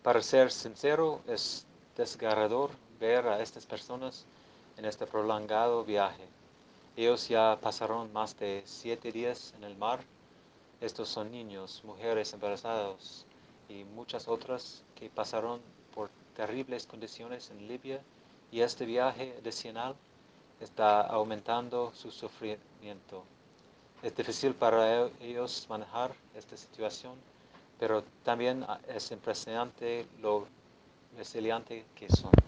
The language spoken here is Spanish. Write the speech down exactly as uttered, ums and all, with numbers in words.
Para ser sincero, es desgarrador ver a estas personas en este prolongado viaje. Ellos ya pasaron más de siete días en el mar. Estos son niños, mujeres embarazadas y muchas otras que pasaron por terribles condiciones en Libia, y este viaje adicional está aumentando su sufrimiento. Es difícil para ellos manejar esta situación, pero también es impresionante lo resiliente que son.